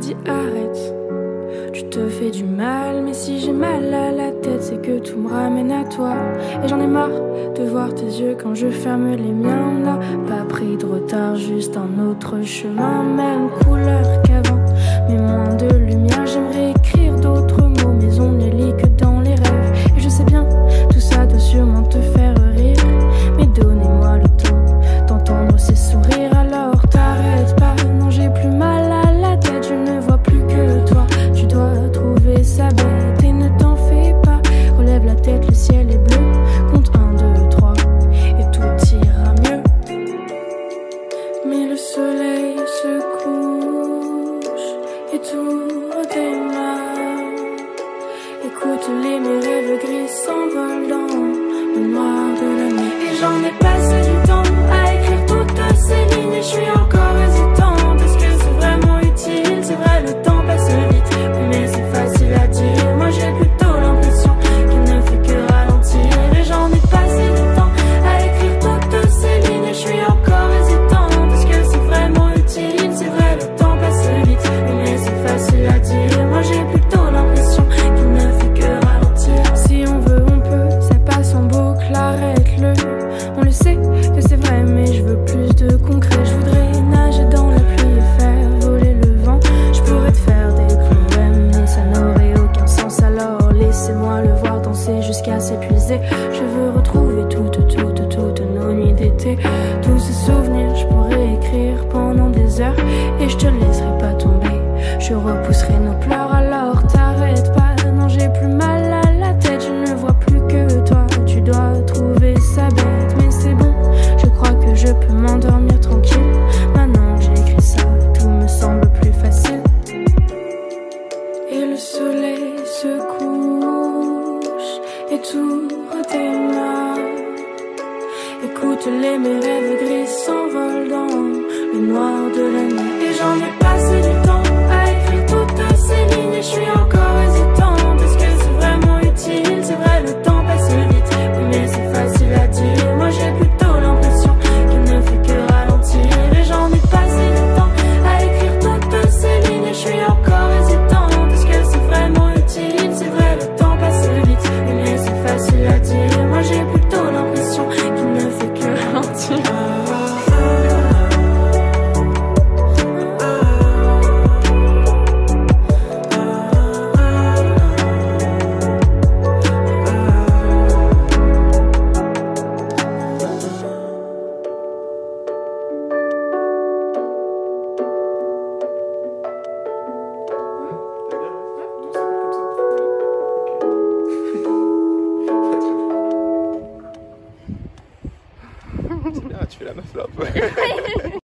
dis arrête. Tu te fais du mal, mais si j'ai mal à la tête, c'est que tout me ramène à toi. Et j'en ai marre de voir tes yeux quand je ferme les miens. On n'a pas pris de retard, juste un autre chemin. Même couleur qu'avant, mais moins de lumière. J'aimerais écrire d'autres mots, mais on ne les lit que dans les rêves. Et je sais bien, tout ça doit sûrement te faire rire, mais donnez-moi le temps d'entendre ces sourires. Alors t'arrêtes pas, non j'ai plus mal à la tête. Je ne vois plus que toi, tu dois trouver ça bête. Et ne t'en fais pas, relève la tête, le ciel est bleu. Compte 1, 2, 3 et tout ira mieux. Mais le soleil se couche et tout redémarre. Écoute mes rêves gris s'envolent dans le noir de la nuit. Et j'en ai passé du temps à écrire toutes ces lignes. Et je suis encore hésitante, est-ce que c'est vraiment utile? C'est vrai, le temps passe vite, oui, mais c'est facile à dire. Moi j'ai plutôt l'impression qu'il ne fait que ralentir. Et j'en ai passé du temps à écrire toutes ces lignes. Et je suis encore hésitante, est-ce que c'est vraiment utile? C'est vrai, le temps passe vite, oui, mais c'est facile à dire. Moi j'ai plutôt l'impression qu'il ne fait que ralentir. Si on veut on peut, ça passe en boucle, arrête-le. On le sait que c'est vrai, mais je veux plus de concret. Je voudrais nager dans la pluie et faire voler le vent. Je pourrais te faire des poèmes, mais ça n'aurait aucun sens. Alors laissez-moi le voir danser jusqu'à s'épuiser. Je veux retrouver toutes nos nuits d'été. Tous ces souvenirs, je pourrais écrire pendant des heures. Et je te laisserai pas tomber, je repousserai nos pleurs. Alors t'arrêtes pas, non j'ai plus mal à la tête. Je ne vois plus que toi, tu dois trouver ça bête. Mais c'est bon, je crois que je peux m'endormir tranquille. Maintenant que j'ai écrit ça, tout me semble plus facile. Et le soleil se couche et tout redémarre. Écoute mes rêves gris s'envolent dans le noir de la nuit. Et j'en ai passé du temps à écrire toutes ces lignes. Et je suis encore hésitante, est-ce que c'est vraiment utile? C'est vrai, le temps passe vite, oui, mais c'est facile à dire. Moi j'ai plutôt l'impression qu'il ne fait que ralentir. Et j'en ai passé du temps à écrire toutes ces lignes. Et je suis encore hésitante, est-ce que c'est vraiment utile? C'est vrai, le temps passe vite, oui, mais c'est facile à dire. Moi j'ai plutôt l'impression qu'il ne fait que ralentir. C'est bien, tu fais la meuf là.